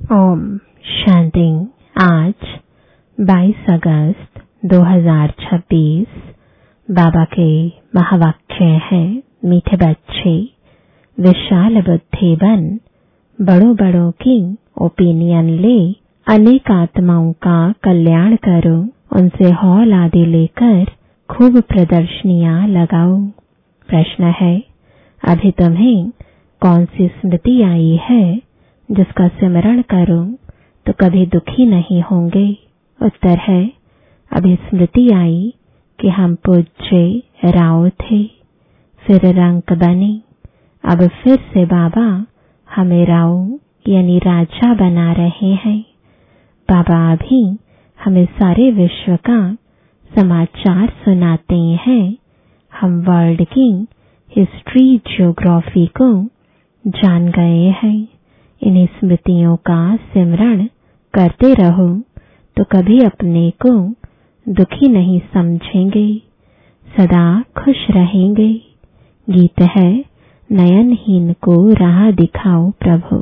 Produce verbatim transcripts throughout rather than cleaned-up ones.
ओम शांति। आज बाईस अगस्त दो हज़ार छब्बीस बाबा के महावाक्य हैं, मीठे बच्चे विशाल बुद्धि बन, बड़ों बड़ों की ओपिनियन ले, अनेक आत्माओं का कल्याण करो, उनसे हौल आदि लेकर खूब प्रदर्शनियां लगाओ। प्रश्न है, अभी तुम्हें कौन सी स्मृति आई है जिसका सिमरण करो तो कभी दुखी नहीं होंगे? उत्तर है, अभी स्मृति आई कि हम पूज्य राव थे, फिर रंक बने, अब फिर से बाबा हमें राव यानी राजा बना रहे हैं। बाबा अभी हमें सारे विश्व का समाचार सुनाते हैं। हम वर्ल्ड की हिस्ट्री ज्योग्राफी को जान गए हैं। इन्हीं स्मृतियों का सिमरण करते रहो तो कभी अपने को दुखी नहीं समझेंगे, सदा खुश रहेंगे। गीत है, नयनहीन को राह दिखाओ प्रभु।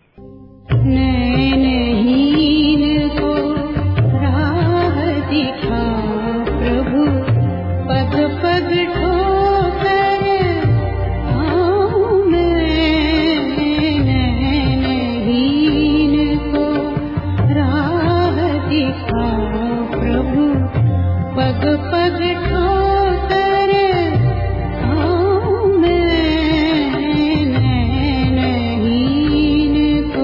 नयनहीन को राह दिखाओ प्रभु, पग पग ठोकर आऊं मैं। नयनहीन को राह दिखाओ प्रभु, पग पग ठोकर आऊं मैं। नयनहीन को।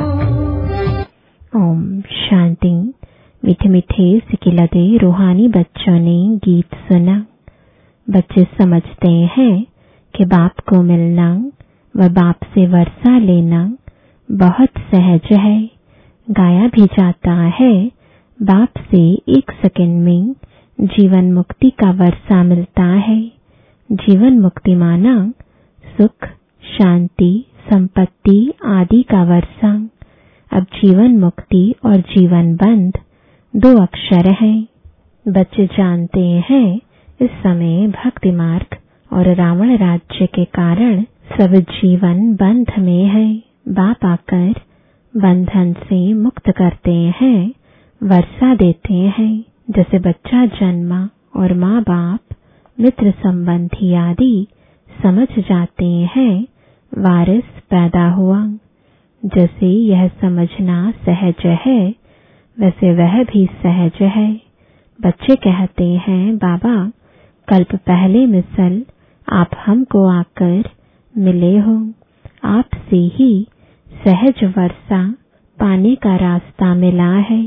ओम शांति। मीठे मीठे सिकिलते रूहानी बच्चों ने गीत सुना। बच्चे समझते हैं कि बाप को मिलना व बाप से वर्षा लेना बहुत सहज है। गाया भी जाता है, बाप से एक सेकंड में जीवन मुक्ति का वर्षा मिलता है। जीवन मुक्ति माना सुख, शांति, संपत्ति आदि का वर्षा। अब जीवन मुक्ति और जीवन बंध दो अक्षर हैं। बच्चे जानते हैं इस समय भक्ति मार्ग और रावण राज्य के कारण सब जीवन बंध में है। बाप आकर बंधन से मुक्त करते हैं, वर्षा देते हैं। जैसे बच्चा जन्मा और माँ बाप, मित्र संबंधी आदि समझ जाते हैं, वारिस पैदा हुआ। जैसे यह समझना सहज है, वैसे वह भी सहज है। बच्चे कहते हैं, बाबा कल्प पहले मिसल आप हमको आकर मिले हो, आपसे ही सहज वर्षा पाने का रास्ता मिला है।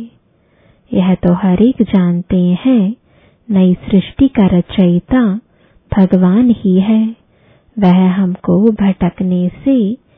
यह तो हर एक जानते हैं, नई सृष्टि का रचयिता भगवान ही है। वह हमको भटकने से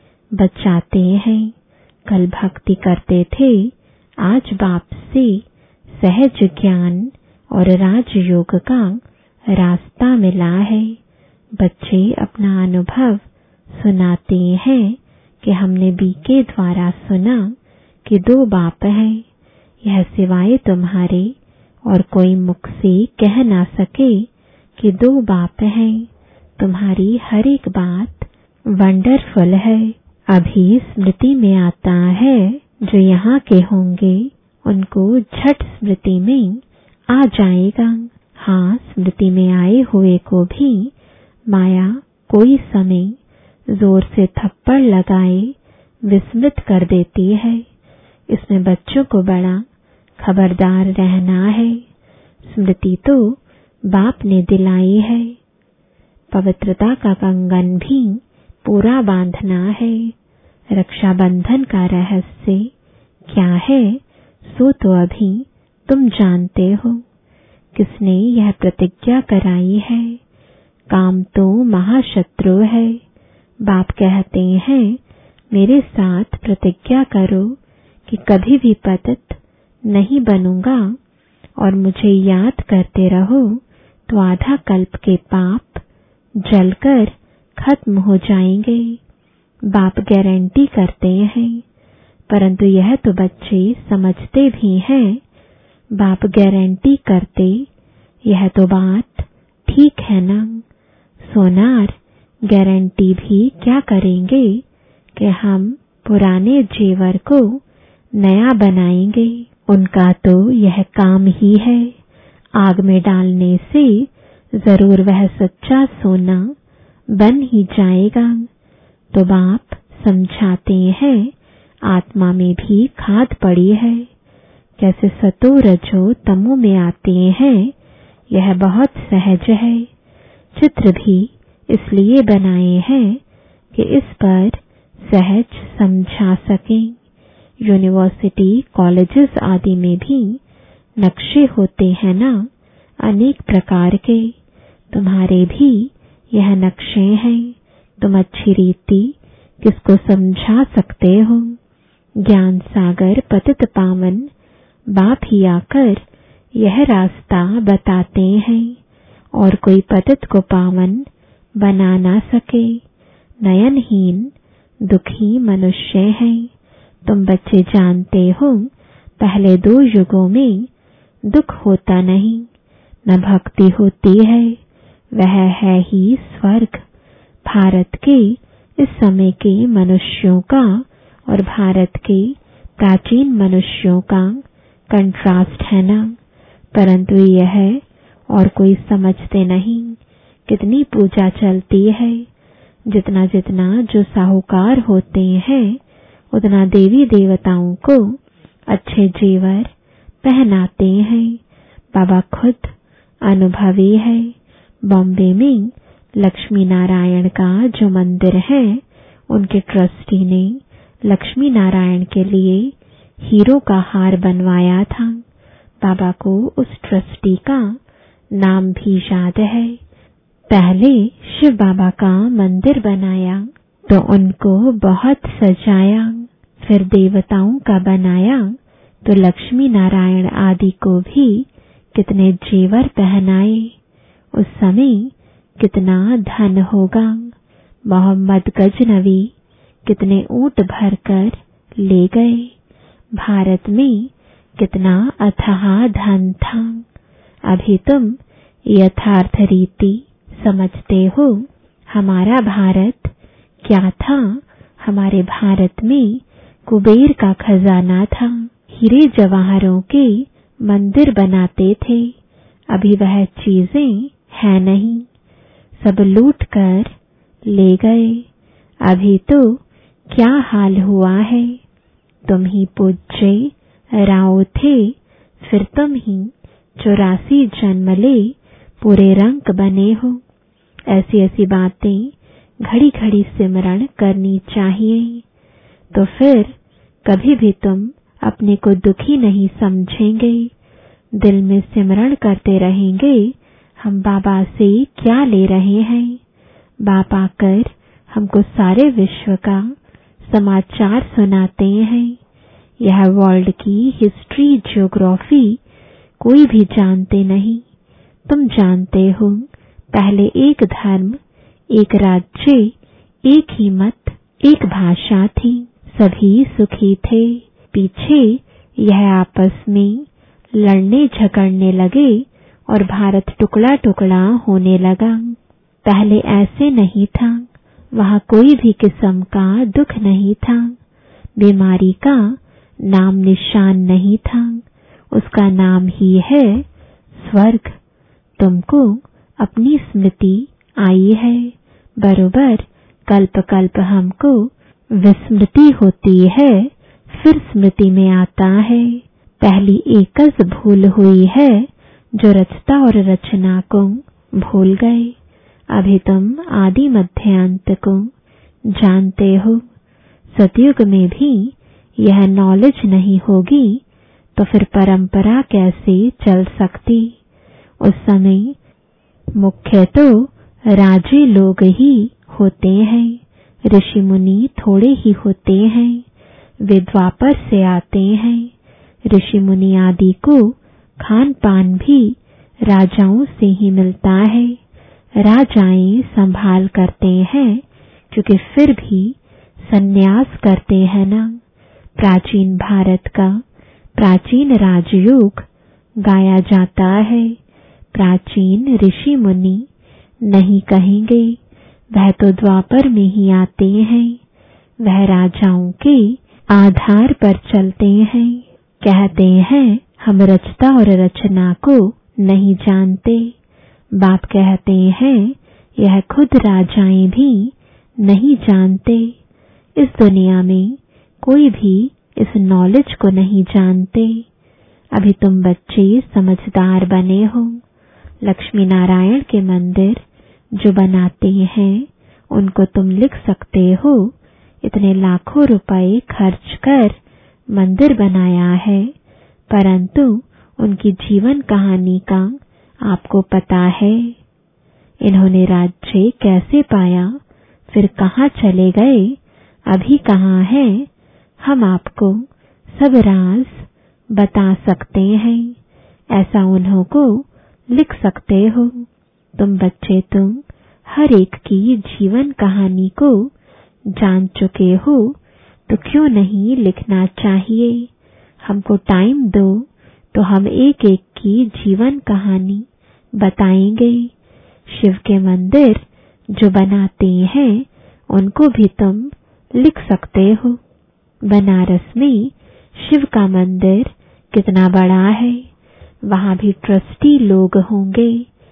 बचाते हैं। कल भक्ति करते थे, आज बाप से सहज ज्ञान और राजयोग का रास्ता मिला है। बच्चे अपना अनुभव सुनाते हैं कि हमने बी के द्वारा सुना कि दो बाप हैं। यह सिवाय तुम्हारे और कोई मुख से कह ना सके कि दो बाप हैं। तुम्हारी हर एक बात वंडरफुल है। अभी स्मृति में आता है, जो यहाँ के होंगे उनको झट स्मृति में आ जाएगा। हाँ, स्मृति में आए हुए को भी माया कोई समय जोर से थप्पड़ लगाए विस्मृत कर देती है। इसमें बच्चों को बड़ा खबरदार रहना है। स्मृति तो बाप ने दिलाई है। पवित्रता का कंगन भी पूरा बांधना है। रक्षाबंधन का रहस्य क्या है, सो तो अभी तुम जानते हो। किसने यह प्रतिज्ञा कराई है? काम तो महाशत्रु है। बाप कहते हैं, मेरे साथ प्रतिज्ञा करो कि कभी भी पतित नहीं बनूंगा और मुझे याद करते रहो तो आधा कल्प के पाप जलकर खत्म हो जाएंगे। बाप गारंटी करते हैं, परंतु यह तो बच्चे समझते भी हैं। बाप गारंटी करते, यह तो बात ठीक है ना? सोनार गारंटी भी क्या करेंगे कि हम पुराने जेवर को नया बनाएंगे। उनका तो यह काम ही है। आग में डालने से जरूर वह सच्चा सोना बन ही जाएगा। तो बाप समझाते हैं आत्मा में भी खाद पड़ी है। कैसे सतो रजो तमो में आते हैं, यह बहुत सहज है। चित्र भी इसलिए बनाए हैं कि इस पर सहज समझा सकें। यूनिवर्सिटी कॉलेजेस आदि में भी नक्शे होते हैं ना, अनेक प्रकार के। तुम्हारे भी यह नक्शे हैं। तुम अच्छी रीति किसको समझा सकते हो। ज्ञान सागर पतित पावन बाप ही आकर यह रास्ता बताते हैं और कोई पतित को पावन बना ना सके। नयनहीन दुखी मनुष्य हैं। तुम बच्चे जानते हो पहले दो युगों में दुख होता नहीं, न भक्ति होती है, वह है ही स्वर्ग। भारत के इस समय के मनुष्यों का और भारत के प्राचीन मनुष्यों का कंट्रास्ट है ना, परंतु यह और कोई समझते नहीं। कितनी पूजा चलती है। जितना जितना जो साहूकार होते हैं उतना देवी देवताओं को अच्छे जेवर पहनाते हैं। बाबा खुद अनुभवी है। बॉम्बे में लक्ष्मी नारायण का जो मंदिर है, उनके ट्रस्टी ने लक्ष्मी नारायण के लिए हीरो का हार बनवाया था। बाबा को उस ट्रस्टी का नाम भी याद है। पहले शिव बाबा का मंदिर बनाया तो उनको बहुत सजाया, फिर देवताओं का बनाया तो लक्ष्मी नारायण आदि को भी कितने जेवर पहनाए। उस समय कितना धन होगा। मोहम्मद गजनवी कितने ऊंट भरकर ले गए। भारत में कितना अथाह धन था। अभी तुम यथार्थ रीति समझते हो। हमारा भारत क्या था? हमारे भारत में कुबेर का खजाना था। हीरे जवाहरों के मंदिर बनाते थे। अभी वह चीजें है नहीं, सब लूट कर ले गए। अभी तो क्या हाल हुआ है। तुम ही पूज्य राव थे, फिर तुम ही चौरासी जन्म ले पूरे रंग बने हो। ऐसी ऐसी बातें घड़ी घड़ी सिमरण करनी चाहिए, तो फिर कभी भी तुम अपने को दुखी नहीं समझेंगे। दिल में सिमरण करते रहेंगे, हम बाबा से क्या ले रहे हैं। बाप आकर हमको सारे विश्व का समाचार सुनाते हैं। यह वर्ल्ड की हिस्ट्री ज्योग्राफी कोई भी जानते नहीं। तुम जानते हो पहले एक धर्म, एक राज्य, एक ही मत, एक भाषा थी, सभी सुखी थे। पीछे यह आपस में लड़ने झगड़ने लगे और भारत टुकड़ा टुकड़ा होने लगा। पहले ऐसे नहीं था। वहां कोई भी किस्म का दुख नहीं था। बीमारी का नाम निशान नहीं था। उसका नाम ही है स्वर्ग। तुमको अपनी स्मृति आई है। बरोबर कल्प कल्प हमको विस्मृति होती है, फिर स्मृति में आता है। पहली एकज भूल हुई है जो रचता और रचना को भूल गए। अभी तुम आदि मध्य अंत को जानते हो। सतयुग में भी यह नॉलेज नहीं होगी तो फिर परंपरा कैसे चल सकती। उस समय मुख्य तो राजे लोग ही होते हैं, ऋषि मुनि थोड़े ही होते हैं। वे द्वापर से आते हैं। ऋषि मुनि आदि को खान पान भी राजाओं से ही मिलता है। राजाएं संभाल करते हैं क्योंकि फिर भी संन्यास करते हैं ना। प्राचीन भारत का प्राचीन राजयोग गाया जाता है। प्राचीन ऋषि मुनि नहीं कहेंगे, वह तो द्वापर में ही आते हैं। वह राजाओं के आधार पर चलते हैं। कहते हैं हम रचता और रचना को नहीं जानते। बाप कहते हैं यह खुद राजाएं भी नहीं जानते। इस दुनिया में कोई भी इस नॉलेज को नहीं जानते। अभी तुम बच्चे समझदार बने हो। लक्ष्मी नारायण के मंदिर जो बनाते हैं उनको तुम लिख सकते हो इतने लाखों रुपए खर्च कर मंदिर बनाया है, परंतु उनकी जीवन कहानी का आपको पता है। इन्होंने राज्य कैसे पाया, फिर कहाँ चले गए, अभी कहाँ है, हम आपको सब राज बता सकते हैं। ऐसा उन्हों को लिख सकते हो। तुम बच्चे तुम हर एक की जीवन कहानी को जान चुके हो, तो क्यों नहीं लिखना चाहिए। हमको टाइम दो तो हम एक एक की जीवन कहानी बताएंगे। शिव के मंदिर जो बनाते हैं उनको भी तुम लिख सकते हो। बनारस में शिव का मंदिर कितना बड़ा है, वहां भी ट्रस्टी लोग होंगे।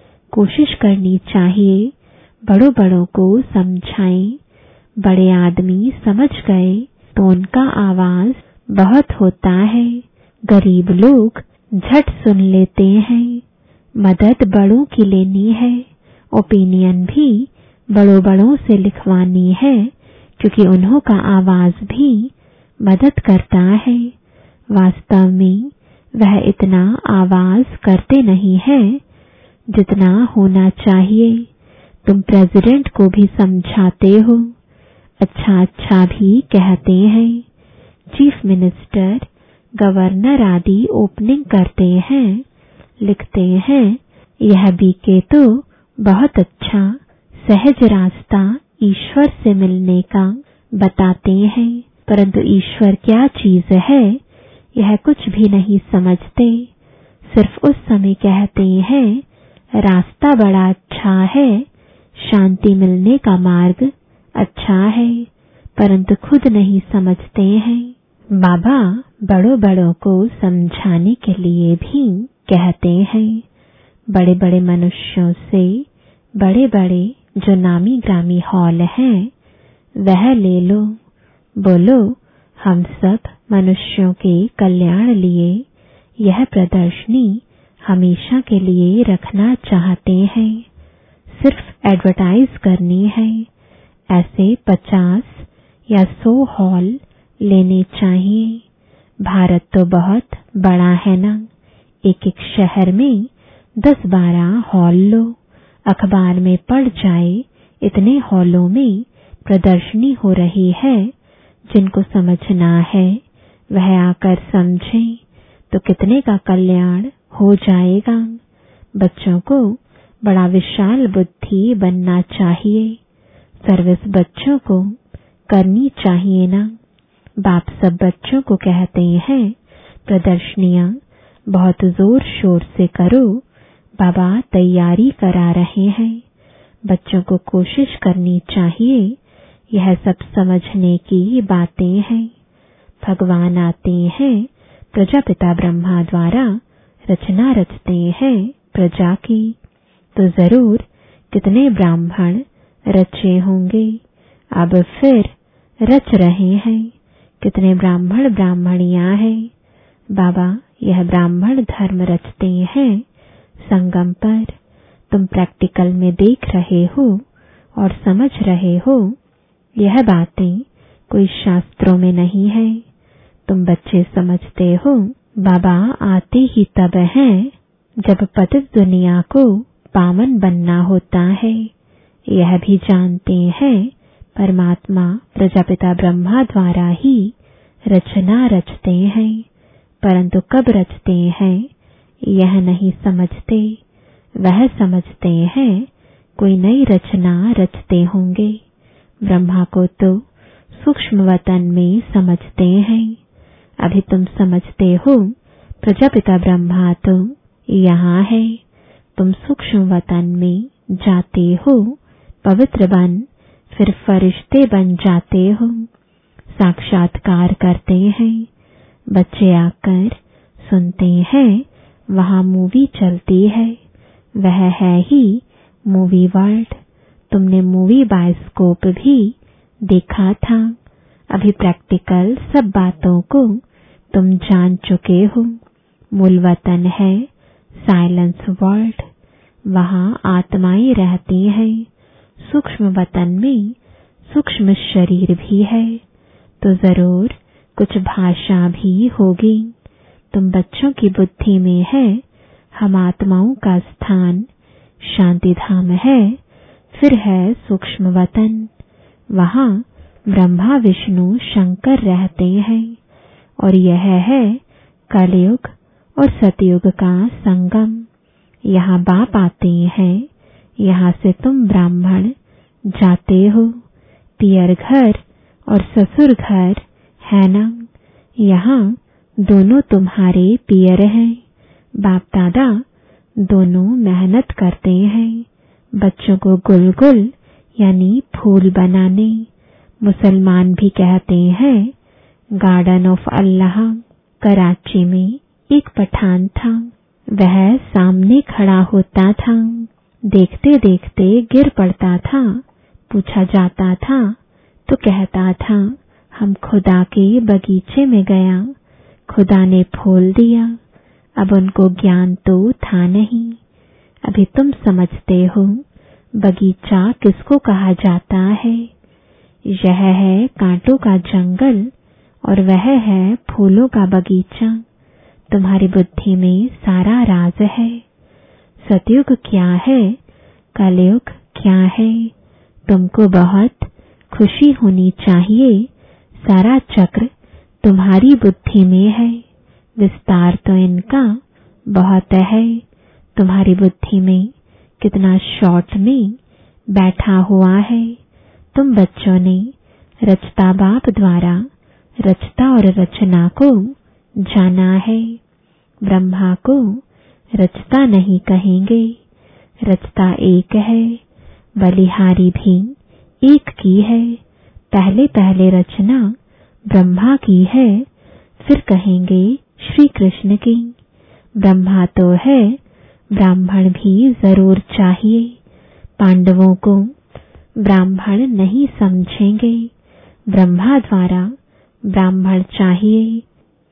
कोशिश करनी चाहिए बड़ों बड़ों को समझाएं। बड़े आदमी समझ गए तो उनका आवाज बहुत होता है। गरीब लोग झट सुन लेते हैं। मदद बड़ों की लेनी है। ओपिनियन भी बड़ों बड़ों से लिखवानी है, क्योंकि उन्हों का आवाज भी मदद करता है। वास्तव में वह इतना आवाज करते नहीं है जितना होना चाहिए। तुम प्रेसिडेंट को भी समझाते हो, अच्छा अच्छा भी कहते हैं। चीफ मिनिस्टर, गवर्नर आदि ओपनिंग करते हैं, लिखते हैं यह बीके तो बहुत अच्छा सहज रास्ता ईश्वर से मिलने का बताते हैं, परंतु ईश्वर क्या चीज है यह कुछ भी नहीं समझते। सिर्फ उस समय कहते हैं रास्ता बड़ा अच्छा है, शांति मिलने का मार्ग अच्छा है, परंतु खुद नहीं समझते हैं। बाबा बड़ों बड़ों को समझाने के लिए भी कहते हैं। बड़े बड़े मनुष्यों से बड़े बड़े जो नामी ग्रामी हॉल हैं वह ले लो। बोलो हम सब मनुष्यों के कल्याण लिए यह प्रदर्शनी हमेशा के लिए रखना चाहते हैं। सिर्फ एडवर्टाइज करनी है। ऐसे पचास या सौ हॉल लेने चाहिए। भारत तो बहुत बड़ा है ना, एक एक शहर में दस बारह हॉल लो। अखबार में पढ़ जाए इतने हॉलों में प्रदर्शनी हो रही है। जिनको समझना है वह आकर समझे तो कितने का कल्याण हो जाएगा। बच्चों को बड़ा विशाल बुद्धि बनना चाहिए। सर्विस बच्चों को करनी चाहिए ना। बाप सब बच्चों को कहते हैं प्रदर्शनियां बहुत जोर शोर से करो। बाबा तैयारी करा रहे हैं। बच्चों को कोशिश करनी चाहिए। यह सब समझने की बातें हैं। भगवान आते हैं, प्रजापिता ब्रह्मा द्वारा रचना रचते हैं प्रजा की, तो जरूर कितने ब्राह्मण रचे होंगे। अब फिर रच रहे हैं। कितने ब्राह्मण ब्राह्मणियां हैं। बाबा यह ब्राह्मण धर्म रचते हैं संगम पर। तुम प्रैक्टिकल में देख रहे हो और समझ रहे हो। यह बातें कोई शास्त्रों में नहीं है। तुम बच्चे समझते हो बाबा आते ही तब हैं जब पतित दुनिया को पावन बनना होता है। यह भी जानते हैं परमात्मा प्रजापिता ब्रह्मा द्वारा ही रचना रचते हैं, परंतु कब रचते हैं यह नहीं समझते। वह समझते हैं कोई नई रचना रचते होंगे। ब्रह्मा को तो सूक्ष्म वतन में समझते हैं। अभी तुम समझते हो प्रजापिता ब्रह्मा तो यहाँ है। तुम सूक्ष्म वतन में जाते हो, पवित्र बन फिर फरिश्ते बन जाते हो। साक्षात्कार करते हैं। बच्चे आकर सुनते हैं, वहाँ मूवी चलती है, वह है ही मूवी वर्ल्ड। तुमने मूवी बायोस्कोप भी देखा था। अभी प्रैक्टिकल सब बातों को तुम जान चुके हो। मूल वतन है साइलेंस वर्ल्ड, वहाँ आत्माएं रहती हैं। सूक्ष्म वतन में सूक्ष्म शरीर भी है, तो जरूर कुछ भाषा भी होगी। तुम बच्चों की बुद्धि में है हम आत्माओं का स्थान शांति धाम है। फिर है सूक्ष्म वतन, वहाँ ब्रह्मा विष्णु शंकर रहते हैं। और यह है कलयुग और सतयुग का संगम। यहाँ बाप आते हैं, यहाँ से तुम ब्राह्मण जाते हो। पियर घर और ससुर घर है ना, यहाँ दोनों तुम्हारे पियर हैं। बाप दादा दोनों मेहनत करते हैं बच्चों को गुलगुल यानी फूल बनाने। मुसलमान भी कहते हैं गार्डन ऑफ अल्लाह। कराची में एक पठान था, वह सामने खड़ा होता था, देखते देखते गिर पड़ता था। पूछा जाता था तो कहता था हम खुदा के बगीचे में गया, खुदा ने फूल दिया। अब उनको ज्ञान तो था नहीं। अभी तुम समझते हो बगीचा किसको कहा जाता है। यह है कांटों का जंगल और वह है फूलों का बगीचा। तुम्हारी बुद्धि में सारा राज है। सतयुग क्या है, कलयुग क्या है, तुमको बहुत खुशी होनी चाहिए। सारा चक्र तुम्हारी बुद्धि में है, विस्तार तो इनका बहुत है। तुम्हारी बुद्धि में कितना शॉर्ट में बैठा हुआ है। तुम बच्चों ने रचता बाप द्वारा रचता और रचना को जाना है। ब्रह्मा को रचता नहीं कहेंगे, रचता एक है, बलिहारी भी एक की है। पहले पहले रचना ब्रह्मा की है, फिर कहेंगे श्री कृष्ण की। ब्रह्मा तो है, ब्राह्मण भी जरूर चाहिए। पांडवों को ब्राह्मण नहीं समझेंगे, ब्रह्मा द्वारा ब्राह्मण चाहिए।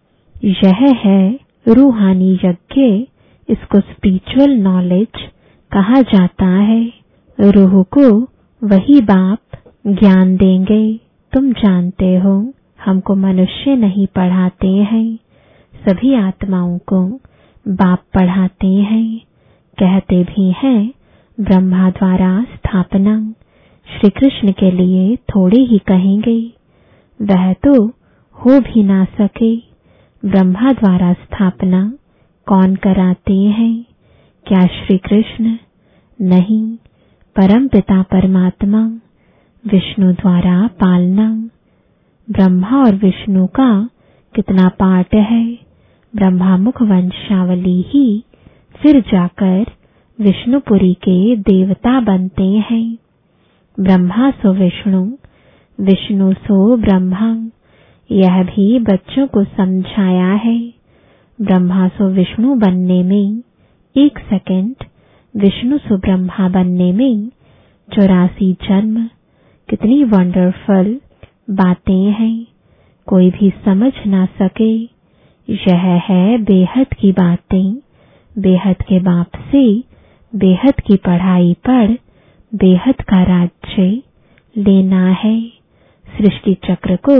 यह है रूहानी यज्ञ, इसको स्पिरिचुअल नॉलेज कहा जाता है। रूह को वही बाप ज्ञान देंगे। तुम जानते हो हमको मनुष्य नहीं पढ़ाते हैं, सभी आत्माओं को बाप पढ़ाते हैं। कहते भी हैं ब्रह्मा द्वारा स्थापना, श्री कृष्ण के लिए थोड़े ही कहेंगे, वह तो हो भी ना सके। ब्रह्मा द्वारा स्थापना कौन कराते हैं? क्या श्री कृष्ण? नहीं, परम पिता परमात्मा। विष्णु द्वारा पालना। ब्रह्मा और विष्णु का कितना पाठ है। ब्रह्मा मुख वंशावली ही फिर जाकर विष्णुपुरी के देवता बनते हैं। ब्रह्मा सो विष्णु, विष्णु सो ब्रह्मा, यह भी बच्चों को समझाया है। ब्रह्मा सो विष्णु बनने में एक सेकंड, विष्णु सो ब्रह्मा बनने में चौरासी जन्म। कितनी वंडरफुल बातें हैं, कोई भी समझ ना सके। यह है बेहद की बातें। बेहद के बाप से बेहद की पढ़ाई पढ़ बेहद का राज्य लेना है। सृष्टि चक्र को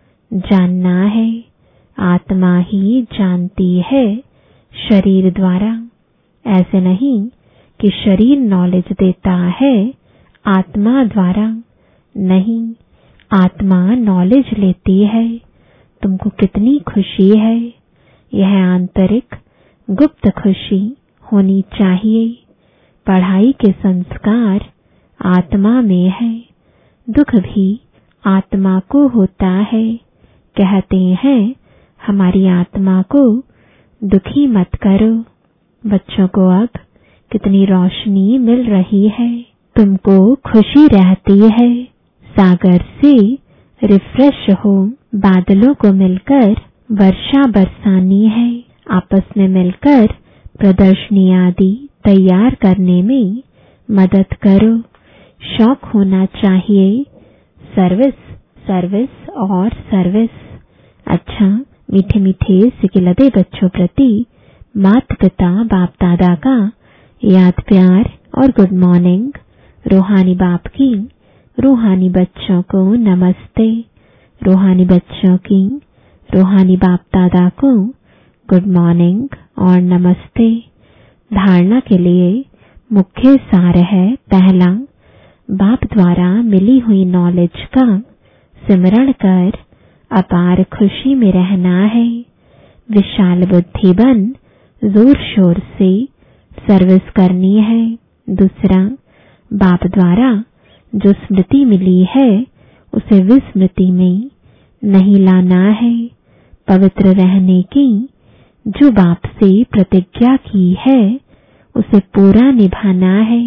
जानना है। आत्मा ही जानती है शरीर द्वारा। ऐसे नहीं कि शरीर नॉलेज देता है आत्मा द्वारा, नहीं, आत्मा नॉलेज लेती है। तुमको कितनी खुशी है। यह आंतरिक गुप्त खुशी होनी चाहिए। पढ़ाई के संस्कार आत्मा में है, दुख भी आत्मा को होता है। कहते हैं हमारी आत्मा को दुखी मत करो। बच्चों को अब कितनी रोशनी मिल रही है, तुमको खुशी रहती है। सागर से रिफ्रेश हो। बादलों को मिलकर वर्षा बरसानी है। आपस में मिलकर प्रदर्शनी आदि तैयार करने में मदद करो। शौक होना चाहिए सर्विस, सर्विस और सर्विस। अच्छा, मीठे मीठे सिकिलदे बच्चों प्रति माता पिता बाप दादा का याद प्यार और गुड मॉर्निंग। रूहानी बाप की रूहानी बच्चों को नमस्ते। रूहानी बच्चों की रूहानी बाप दादा को गुड मॉर्निंग और नमस्ते। धारणा के लिए मुख्य सार है, पहला, बाप द्वारा मिली हुई नॉलेज का सिमरण कर अपार खुशी में रहना है। विशाल बुद्धि बन जोर शोर से सर्विस करनी है। दूसरा, बाप द्वारा जो स्मृति मिली है उसे विस्मृति में नहीं लाना है। पवित्र रहने की जो बाप से प्रतिज्ञा की है उसे पूरा निभाना है।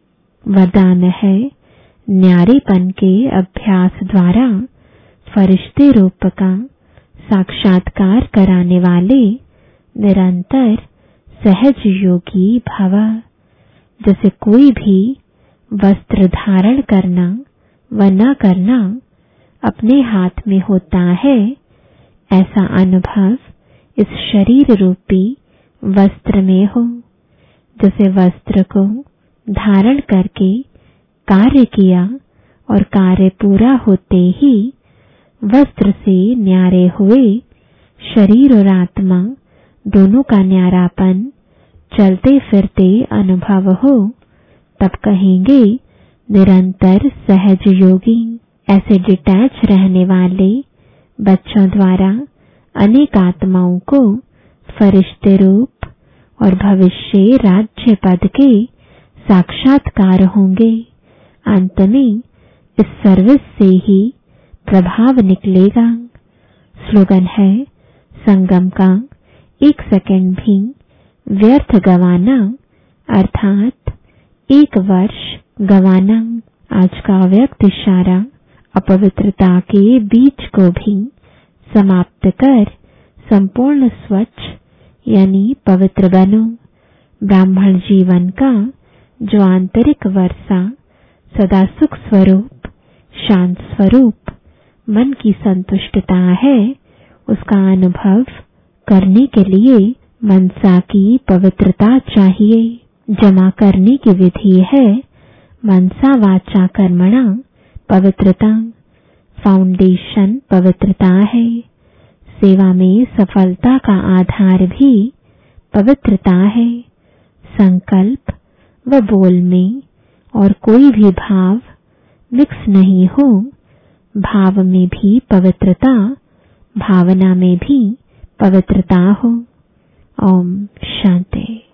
वरदान है, न्यारेपन के अभ्यास द्वारा फरिश्ते रूप का साक्षात्कार कराने वाले निरंतर सहज योगी भव। जैसे कोई भी वस्त्र धारण करना व न करना अपने हाथ में होता है, ऐसा अनुभव इस शरीर रूपी वस्त्र में हो। जैसे वस्त्र को धारण करके कार्य किया और कार्य पूरा होते ही वस्त्र से न्यारे हुए शरीर और आत्मा दोनों का न्यारापन चलते फिरते अनुभव हो, तब कहेंगे निरंतर सहज योगी। ऐसे डिटैच रहने वाले बच्चों द्वारा अनेक आत्माओं को फरिश्ते रूप और भविष्य राज्य पद के साक्षात्कार होंगे। अंत में इस सर्विस से ही प्रभाव निकलेगा। स्लोगन है, संगम का एक सेकंड भी व्यर्थ गवाना अर्थात एक वर्ष गवाना। आज का व्यक्त इशारा, अपवित्रता के बीज को भी समाप्त कर संपूर्ण स्वच्छ यानी पवित्र बनो। ब्राह्मण जीवन का जो आंतरिक वर्षा सदा सुख स्वरूप, शांत स्वरूप, मन की संतुष्टता है, उसका अनुभव करने के लिए मनसा की पवित्रता चाहिए। जमा करने की विधि है मनसा वाचा कर्मणा पवित्रता। फाउंडेशन पवित्रता है। सेवा में सफलता का आधार भी पवित्रता है। संकल्प व बोल में और कोई भी भाव मिक्स नहीं हो। भाव में भी पवित्रता, भावना में भी पवित्रता हो। ओम शांति।